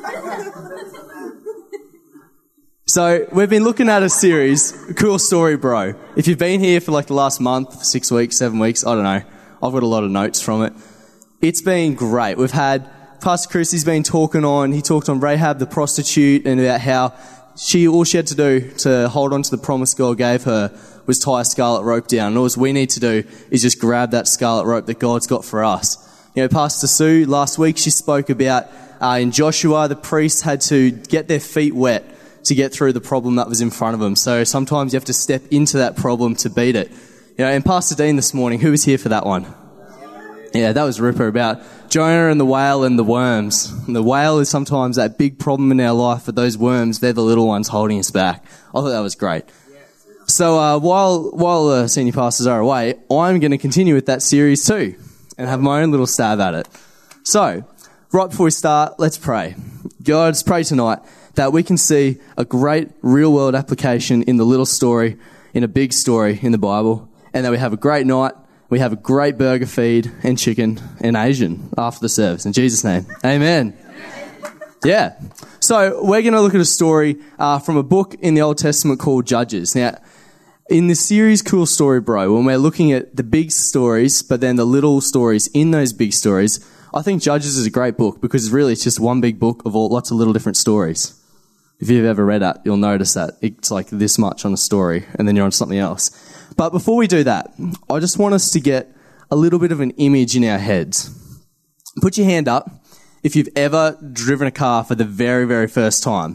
So we've been looking at a series, Cool Story Bro. If you've been here for like the last month, 6 weeks, 7 weeks, I don't know. I've got a lot of notes from it. It's been great. We've had Pastor Chrissy's been talking on, he talked on Rahab the prostitute and about how all she had to do to hold on to the promise God gave her was tie a scarlet rope down. And all we need to do is just grab that scarlet rope that God's got for us. You know, Pastor Sue, last week she spoke about in Joshua, the priests had to get their feet wet to get through the problem that was in front of them. So sometimes you have to step into that problem to beat it. You know, and Pastor Dean this morning, who was here for that one? Yeah, that was Ripper, about Jonah and the whale and the worms. And the whale is sometimes that big problem in our life, but those worms, they're the little ones holding us back. I thought that was great. So while the senior pastors are away, I'm going to continue with that series too and have my own little stab at it. So, right before we start, let's pray. God, let's pray tonight that we can see a great real-world application in the little story, in a big story in the Bible, and that we have a great night, we have a great burger feed and chicken and Asian after the service. In Jesus' name, amen. Yeah. So we're going to look at a story from a book in the Old Testament called Judges. Now, in this series, Cool Story Bro, when we're looking at the big stories, but then the little stories in those big stories, I think Judges is a great book because really it's just one big book of lots of little different stories. If you've ever read that, you'll notice that it's like this much on a story and then you're on something else. But before we do that, I just want us to get a little bit of an image in our heads. Put your hand up if you've ever driven a car for the very, very first time.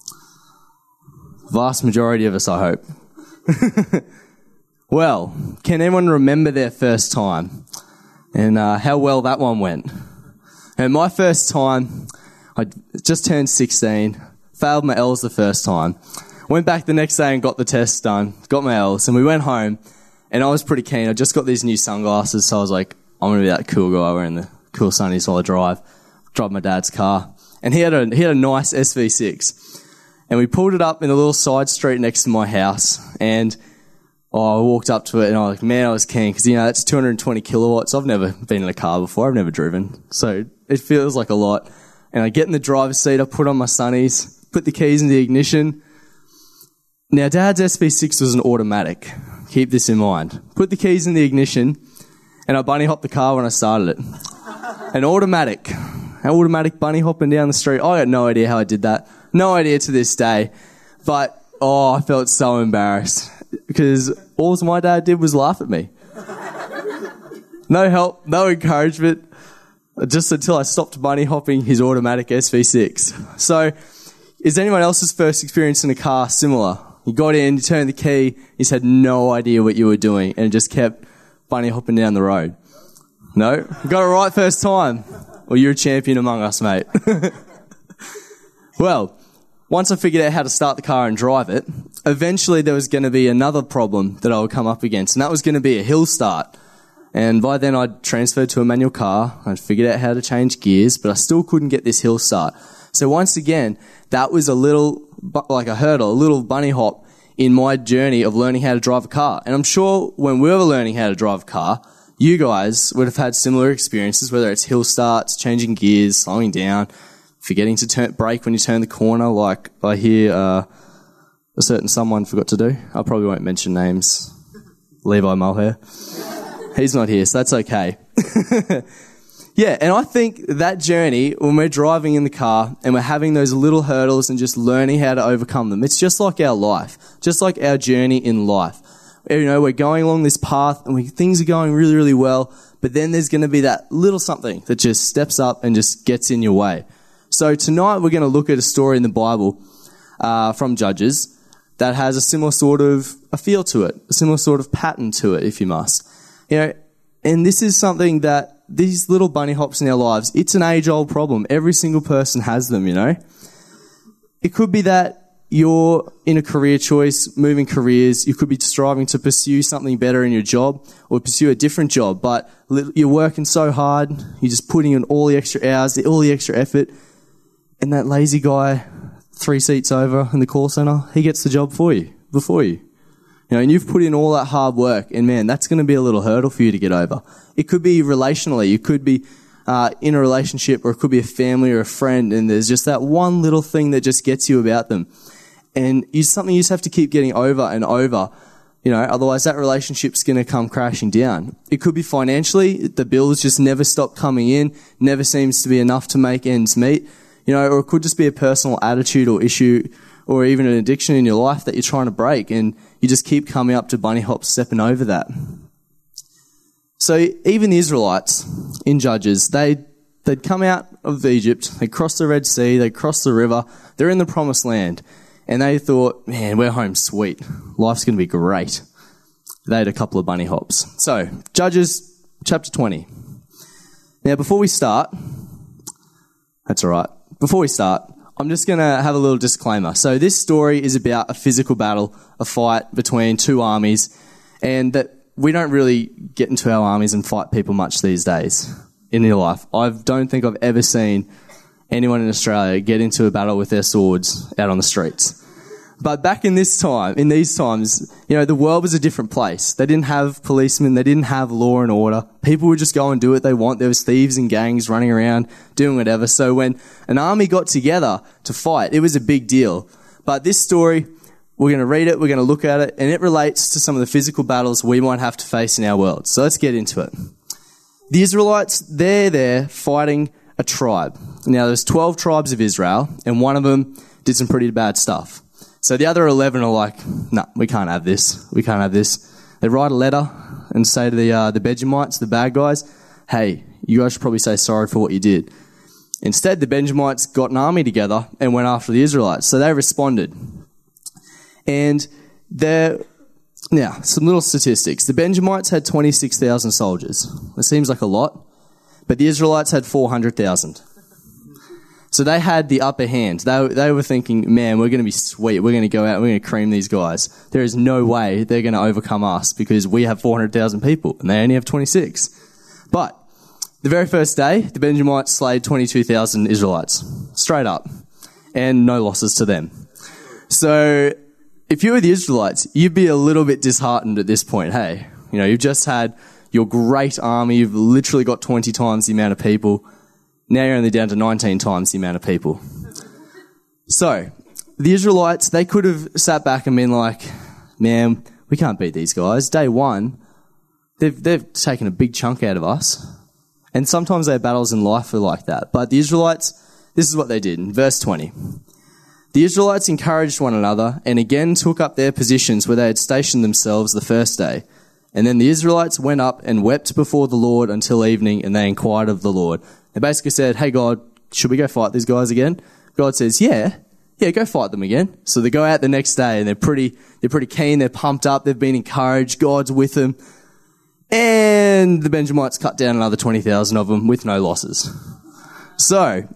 Vast majority of us, I hope. Well, can anyone remember their first time and how well that one went? And my first time, I just turned 16, failed my L's the first time. Went back the next day and got the test done, got my L's, and we went home, and I was pretty keen. I just got these new sunglasses, so I was like, I'm going to be that cool guy wearing the cool sunnies while I drive my dad's car. And he had a nice SV6. And we pulled it up in a little side street next to my house, and I walked up to it, and I was like, man, I was keen, because, you know, that's 220 kilowatts. I've never been in a car before. I've never driven. So it feels like a lot. And I get in the driver's seat, I put on my sunnies, put the keys in the ignition. Now, Dad's SV6 was an automatic. Keep this in mind. Put the keys in the ignition, and I bunny hopped the car when I started it. An automatic bunny hopping down the street. I got no idea how I did that. No idea to this day. But, I felt so embarrassed because all my dad did was laugh at me. No help, no encouragement, just until I stopped bunny hopping his automatic SV6. So, is anyone else's first experience in a car similar? You got in, you turned the key, you just had no idea what you were doing and just kept bunny hopping down the road. No? You got it right first time. Well, you're a champion among us, mate. Well, once I figured out how to start the car and drive it, eventually there was going to be another problem that I would come up against, and that was going to be a hill start. And by then I'd transferred to a manual car, I'd figured out how to change gears, but I still couldn't get this hill start. So once again, that was a little, like a hurdle, a little bunny hop in my journey of learning how to drive a car. And I'm sure when we were learning how to drive a car, you guys would have had similar experiences, whether it's hill starts, changing gears, slowing down, forgetting to brake when you turn the corner, like I hear a certain someone forgot to do. I probably won't mention names. Levi Mulhair. He's not here, so that's okay. Yeah, and I think that journey, when we're driving in the car and we're having those little hurdles and just learning how to overcome them, it's just like our life, just like our journey in life. You know, we're going along this path and things are going really, really well, but then there's going to be that little something that just steps up and just gets in your way. So tonight we're going to look at a story in the Bible from Judges that has a similar sort of a feel to it, a similar sort of pattern to it, if you must. You know, and this is something that these little bunny hops in our lives, it's an age-old problem. Every single person has them, you know. It could be that you're in a career choice, moving careers. You could be striving to pursue something better in your job or pursue a different job, but you're working so hard, you're just putting in all the extra hours, all the extra effort, and that lazy guy 3 seats over in the call centre, he gets the job for you, before you. You know, and you've put in all that hard work, and man, that's going to be a little hurdle for you to get over. It could be relationally. You could be in a relationship, or it could be a family or a friend, and there's just that one little thing that just gets you about them. And it's something you just have to keep getting over and over. Otherwise that relationship's going to come crashing down. It could be financially, the bills just never stop coming in, never seems to be enough to make ends meet. Or it could just be a personal attitude or issue, or even an addiction in your life that you're trying to break, and you just keep coming up to bunny hops, stepping over that. So even the Israelites in Judges, they'd come out of Egypt, they'd cross the Red Sea, they'd cross the river, they're in the promised land. And they thought, man, we're home sweet. Life's going to be great. They had a couple of bunny hops. So, Judges chapter 20. Now, before we start, I'm just going to have a little disclaimer. So, this story is about a physical battle, a fight between two armies, and that we don't really get into our armies and fight people much these days in your life. I don't think I've ever seen anyone in Australia get into a battle with their swords out on the streets. But back in these times, the world was a different place. They didn't have policemen, they didn't have law and order. People would just go and do what they want. There was thieves and gangs running around doing whatever. So when an army got together to fight, it was a big deal. But this story, we're going to read it, we're going to look at it, and it relates to some of the physical battles we might have to face in our world. So let's get into it. The Israelites, they're there fighting a tribe. Now, there's 12 tribes of Israel, and one of them did some pretty bad stuff. So the other 11 are like, no, we can't have this. We can't have this. They write a letter and say to the Benjamites, the bad guys, hey, you guys should probably say sorry for what you did. Instead, the Benjamites got an army together and went after the Israelites. So they responded. And now, some little statistics. The Benjamites had 26,000 soldiers. It seems like a lot. But the Israelites had 400,000. So they had the upper hand. They were thinking, man, we're going to be sweet. We're going to go out and we're going to cream these guys. There is no way they're going to overcome us because we have 400,000 people and they only have 26. But the very first day, the Benjamites slayed 22,000 Israelites. Straight up. And no losses to them. So if you were the Israelites, you'd be a little bit disheartened at this point. Hey, you've just had your great army, you've literally got 20 times the amount of people. Now you're only down to 19 times the amount of people. So, the Israelites, they could have sat back and been like, man, we can't beat these guys. Day one, they've taken a big chunk out of us. And sometimes their battles in life are like that. But the Israelites, this is what they did. In verse 20. The Israelites encouraged one another and again took up their positions where they had stationed themselves the first day. And then the Israelites went up and wept before the Lord until evening, and they inquired of the Lord. They basically said, hey God, should we go fight these guys again? God says, yeah, go fight them again. So they go out the next day and they're pretty keen, they're pumped up, they've been encouraged, God's with them. And the Benjamites cut down another 20,000 of them with no losses. So,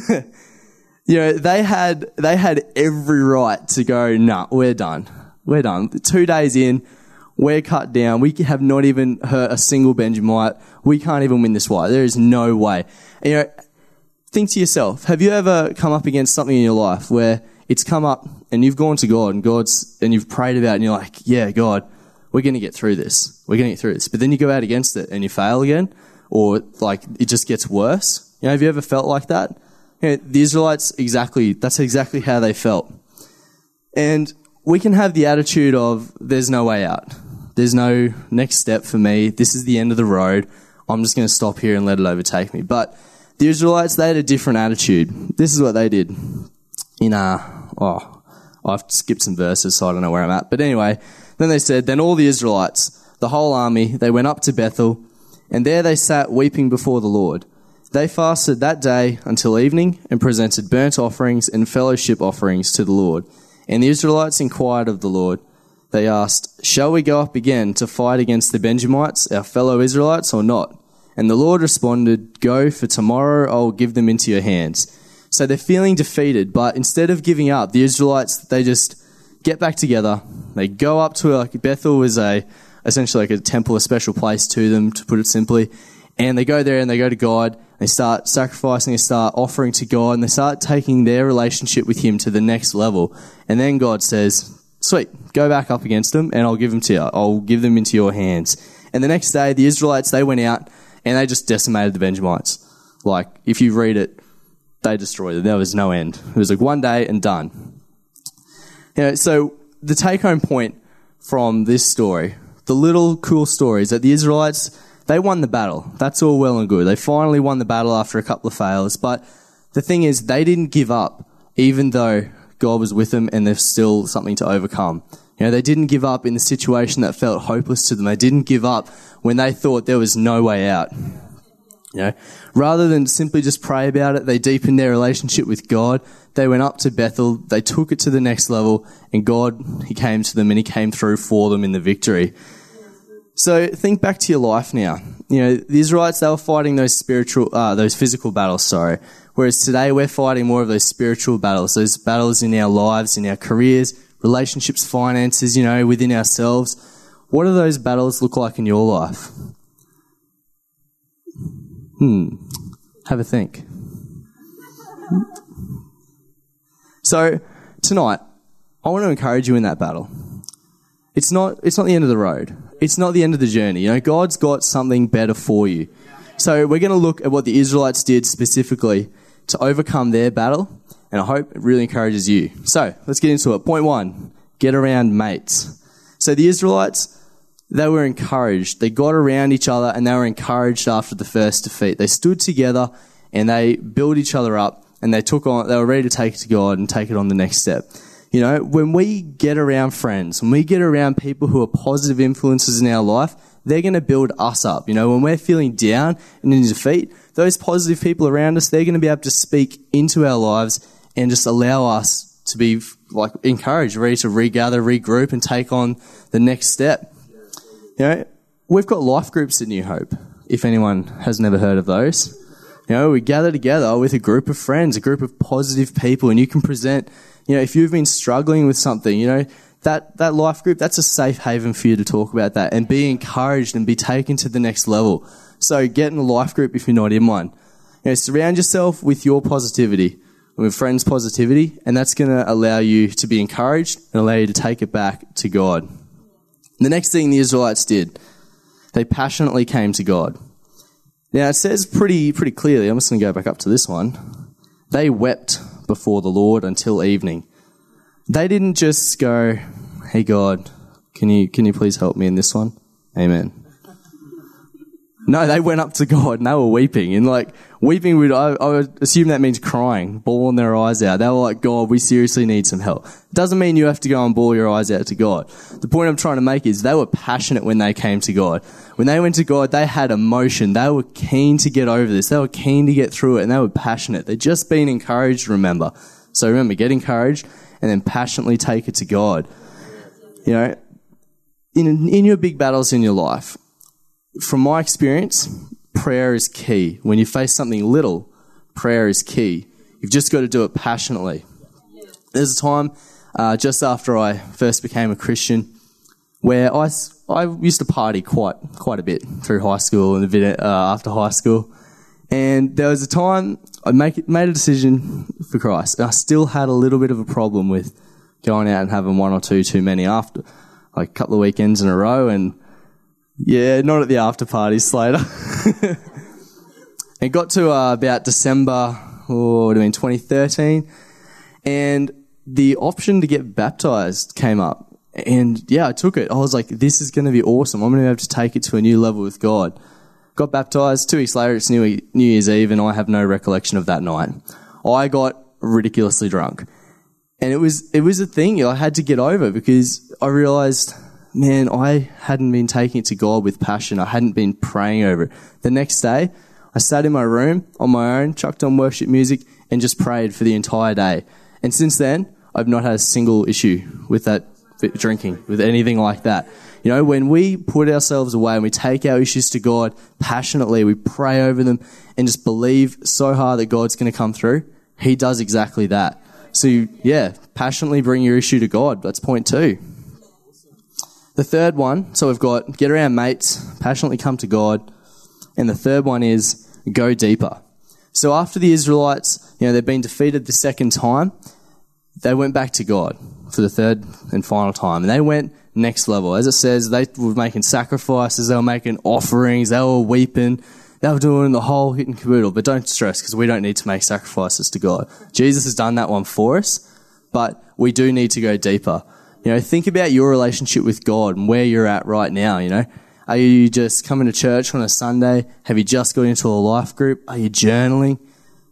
they had every right to go, nah, we're done. 2 days in, we're cut down. We have not even hurt a single Benjamite. We can't even win this fight. There is no way. And, think to yourself, have you ever come up against something in your life where it's come up and you've gone to God and you've prayed about it and you're like, yeah, God, we're going to get through this. But then you go out against it and you fail again, or like it just gets worse. Have you ever felt like that? The Israelites, that's exactly how they felt. And we can have the attitude of, there's no way out. There's no next step for me. This is the end of the road. I'm just going to stop here and let it overtake me. But the Israelites, they had a different attitude. This is what they did. I've skipped some verses, so I don't know where I'm at. But anyway, then they said, then all the Israelites, the whole army, they went up to Bethel, and there they sat weeping before the Lord. They fasted that day until evening and presented burnt offerings and fellowship offerings to the Lord. And the Israelites inquired of the Lord. They asked, shall we go up again to fight against the Benjamites, our fellow Israelites, or not? And the Lord responded, go, for tomorrow I will give them into your hands. So they're feeling defeated, but instead of giving up, the Israelites, they just get back together. They go up to, Bethel was essentially like a temple, a special place to them, to put it simply. And they go there and they go to God. They start sacrificing, they start offering to God, and they start taking their relationship with Him to the next level. And then God says, sweet, go back up against them and I'll give them to you. I'll give them into your hands. And the next day, the Israelites, they went out and they just decimated the Benjamites. Like, if you read it, they destroyed it. There was no end. It was like one day and done. So the take-home point from this story, the little cool story, is that the Israelites, they won the battle. That's all well and good. They finally won the battle after a couple of fails. But the thing is, they didn't give up, even though God was with them and there's still something to overcome. They didn't give up in the situation that felt hopeless to them. They didn't give up when they thought there was no way out. Rather than simply just pray about it, they deepened their relationship with God. They went up to Bethel, they took it to the next level, and God, he came to them and he came through for them in the victory. So think back to your life now. The Israelites, they were fighting those physical battles, whereas today we're fighting more of those spiritual battles, those battles in our lives, in our careers, relationships, finances, within ourselves. What do those battles look like in your life? Have a think. So tonight, I want to encourage you in that battle. It's not the end of the road. It's not the end of the journey. God's got something better for you. So we're going to look at what the Israelites did specifically to overcome their battle, and I hope it really encourages you. So let's get into it. Point 1, get around mates. So the Israelites, they were encouraged. They got around each other and they were encouraged after the first defeat. They stood together and they built each other up, and they were ready to take it to God and take it on the next step. When we get around friends, when we get around people who are positive influences in our life, they're going to build us up. When we're feeling down and in defeat, those positive people around us, they're going to be able to speak into our lives and just allow us to be encouraged, ready to regather, regroup and take on the next step. We've got life groups at New Hope, if anyone has never heard of those. We gather together with a group of friends, a group of positive people, and you can present, if you've been struggling with something, that life group, that's a safe haven for you to talk about that and be encouraged and be taken to the next level. So get in a life group if you're not in one. Surround yourself with your positivity, with friends' positivity, and that's going to allow you to be encouraged and allow you to take it back to God. The next thing the Israelites did, they passionately came to God. Now, it says pretty clearly, I'm just going to go back up to this one, they wept before the Lord until evening. They didn't just go, hey God, can you please help me in this one? Amen. No, they went up to God and they were weeping. And weeping, I would assume that means crying, bawling their eyes out. They were like, God, we seriously need some help. It doesn't mean you have to go and bawl your eyes out to God. The point I'm trying to make is they were passionate when they came to God. When they went to God, they had emotion. They were keen to get over this. They were keen to get through it, and they were passionate. They'd just been encouraged, remember. So remember, get encouraged and then passionately take it to God. In your big battles in your life, from my experience, prayer is key. When you face something little, prayer is key. You've just got to do it passionately. There's a time just after I first became a Christian where I used to party quite a bit through high school and a bit after high school. And there was a time I made a decision for Christ, and I still had a little bit of a problem with going out and having one or two too many after, a couple of weekends in a row, and yeah, not at the after parties, Slater. It got to about December, 2013, and the option to get baptized came up. And yeah, I took it. I was like, this is going to be awesome. I'm going to be able to take it to a new level with God. Got baptized. 2 weeks later, it's New Year's Eve, and I have no recollection of that night. I got ridiculously drunk. And it was a thing I had to get over, because I realized, man, I hadn't been taking it to God with passion. I hadn't been praying over it. The next day, I sat in my room on my own, chucked on worship music, and just prayed for the entire day. And since then, I've not had a single issue with that drinking, with anything like that. When we put ourselves away and we take our issues to God passionately, we pray over them and just believe so hard that God's going to come through, He does exactly that. So, passionately bring your issue to God. That's point 2. The third one, so we've got get around mates, passionately come to God. And the third one is go deeper. So after the Israelites, they've been defeated the second time, they went back to God for the third and final time. And they went next level. As it says, they were making sacrifices, they were making offerings, they were weeping, They were doing the whole hit and caboodle, but don't stress because we don't need to make sacrifices to God. Jesus has done that one for us, but we do need to go deeper. Think about your relationship with God and where you're at right now, Are you just coming to church on a Sunday? Have you just got into a life group? Are you journaling?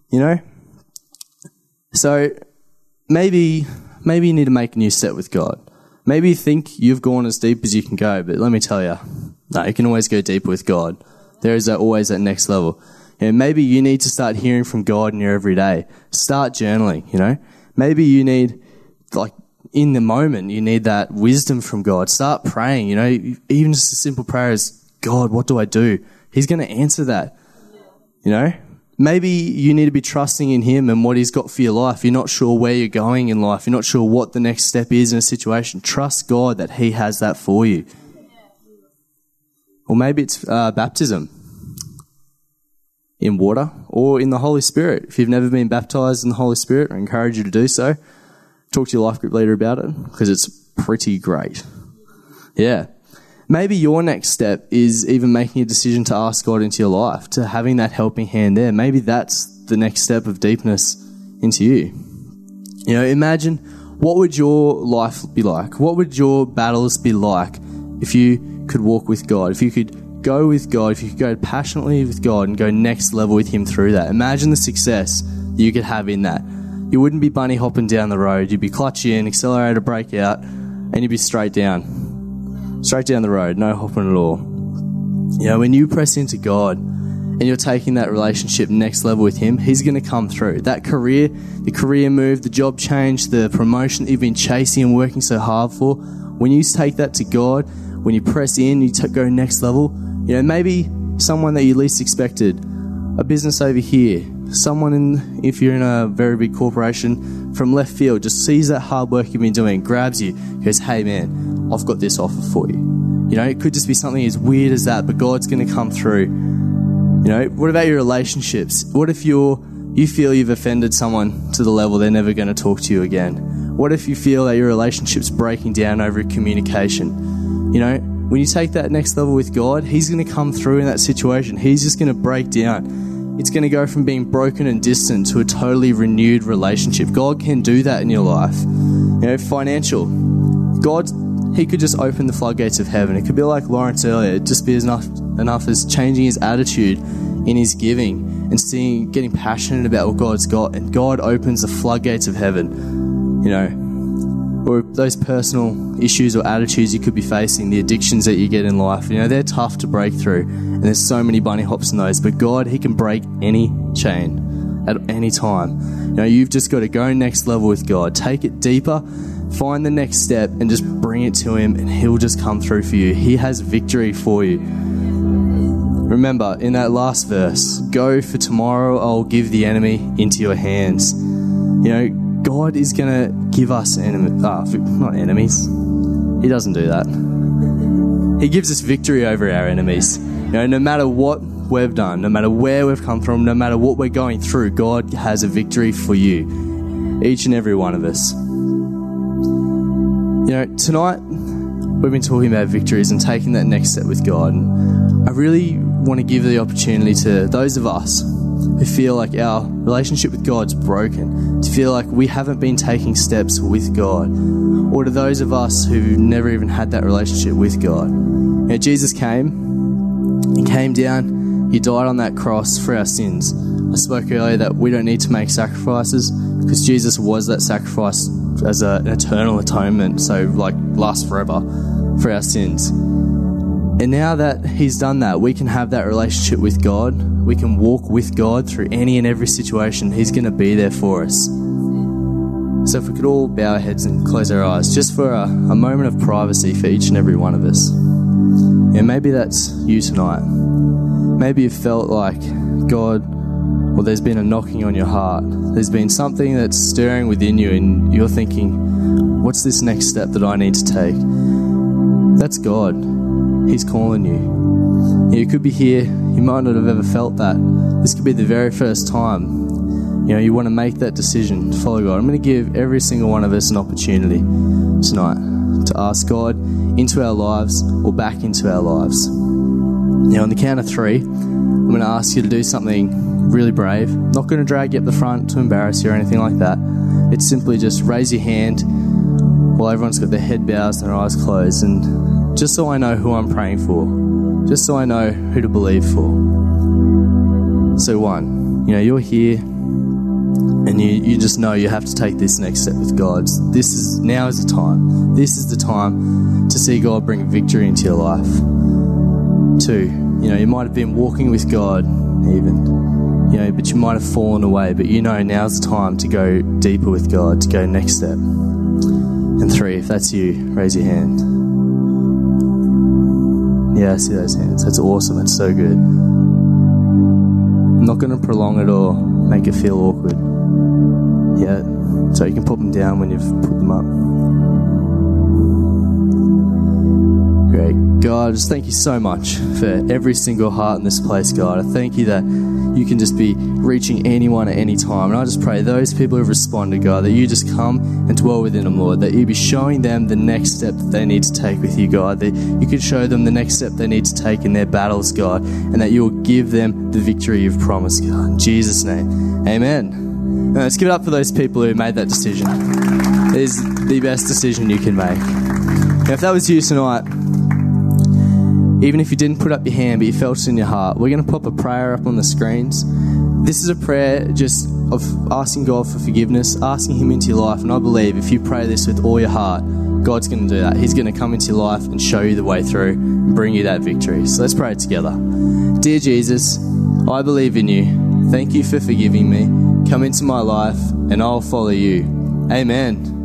So maybe you need to make a new step with God. Maybe you think you've gone as deep as you can go, but let me tell you, no, you can always go deeper with God. There is always that next level. Maybe you need to start hearing from God in your everyday. Start journaling, Maybe you need, in the moment, you need that wisdom from God. Start praying, even just a simple prayer is, God, what do I do? He's going to answer that, Maybe you need to be trusting in Him and what He's got for your life. You're not sure where you're going in life. You're not sure what the next step is in a situation. Trust God that He has that for you. Or maybe it's baptism in water or in the Holy Spirit. If you've never been baptized in the Holy Spirit, I encourage you to do so. Talk to your life group leader about it because it's pretty great. Yeah. Maybe your next step is even making a decision to ask God into your life, to having that helping hand there. Maybe that's the next step of deepness into you. Imagine what would your life be like? What would your battles be like if you could walk with God? If you could go with God, if you could go passionately with God and go next level with Him through that. Imagine the success that you could have in that. You wouldn't be bunny hopping down the road. You'd be clutch in, accelerator, brake out, and you'd be straight down the road, no hopping at all. When you press into God and you're taking that relationship next level with Him, He's going to come through. That career, the career move, the job change, the promotion that you've been chasing and working so hard for, when you take that to God, when you press in, you go next level, maybe someone that you least expected, a business over here, someone if you're in a very big corporation from left field, just sees that hard work you've been doing, grabs you, goes, hey man, I've got this offer for you. It could just be something as weird as that, but God's going to come through. What about your relationships? What if you feel you've offended someone to the level they're never going to talk to you again? What if you feel that your relationship's breaking down over communication? When you take that next level with God, He's going to come through in that situation. He's just going to break down. It's going to go from being broken and distant to a totally renewed relationship. God can do that in your life. Financial. God, He could just open the floodgates of heaven. It could be like Lawrence earlier. It'd just be enough as changing his attitude in his giving and getting passionate about what God's got, and God opens the floodgates of heaven. Or those personal issues or attitudes you could be facing, the addictions that you get in life, they're tough to break through. And there's so many bunny hops in those. But God, He can break any chain at any time. You've just got to go next level with God. Take it deeper, find the next step, and just bring it to Him, and He'll just come through for you. He has victory for you. Remember, in that last verse, go, for tomorrow I'll give the enemy into your hands. God is going to give us not enemies. He doesn't do that. He gives us victory over our enemies. No matter what we've done, no matter where we've come from, no matter what we're going through, God has a victory for you. Each and every one of us. Tonight, we've been talking about victories and taking that next step with God. And I really want to give the opportunity to those of us who feel like our relationship with God's broken, to feel like we haven't been taking steps with God, or to those of us who've never even had that relationship with God. Jesus came, He came down, He died on that cross for our sins. I spoke earlier that we don't need to make sacrifices because Jesus was that sacrifice as an eternal atonement, so lasts forever for our sins. And now that He's done that, we can have that relationship with God. We can walk with God through any and every situation. He's going to be there for us. So if we could all bow our heads and close our eyes just for a moment of privacy for each and every one of us. Maybe that's you tonight. Maybe you felt like God, or there's been a knocking on your heart. There's been something that's stirring within you and you're thinking, what's this next step that I need to take? That's God. He's calling you. You could be here, you might not have ever felt that. This could be the very first time you want to make that decision to follow God. I'm going to give every single one of us an opportunity tonight to ask God into our lives or back into our lives. On the count of 3, I'm I'm going to ask you to do something really brave. I'm not going to drag you up the front to embarrass you or anything like that. It's simply just raise your hand while everyone's got their head bowed and their eyes closed, and just so I know who I'm praying for, just so I know who to believe for. So one, you're here and you just know you have to take this next step with God. Now is the time. This is the time to see God bring victory into your life. Two, you might have been walking with God even, but you might have fallen away, but now's the time to go deeper with God, to go next step. And three, if that's you, raise your hand. Yeah, I see those hands. That's awesome. That's so good. I'm not going to prolong it or make it feel awkward. Yeah, so you can put them down when you've put them up. Great. God, just thank you so much for every single heart in this place, God. I thank you that you can just be reaching anyone at any time. And I just pray those people who responded, God, that you just come and dwell within them, Lord, that you be showing them the next step that they need to take with you, God, that you could show them the next step they need to take in their battles, God, and that you will give them the victory you've promised, God. In Jesus' name, amen. Now, let's give it up for those people who made that decision. It is the best decision you can make. Now, if that was you tonight, even if you didn't put up your hand but you felt it in your heart, we're going to pop a prayer up on the screens. This is a prayer just of asking God for forgiveness, asking him into your life, and I believe if you pray this with all your heart, God's going to do that. He's going to come into your life and show you the way through and bring you that victory. So let's pray it together. Dear Jesus, I believe in you. Thank you for forgiving me. Come into my life and I'll follow you. Amen.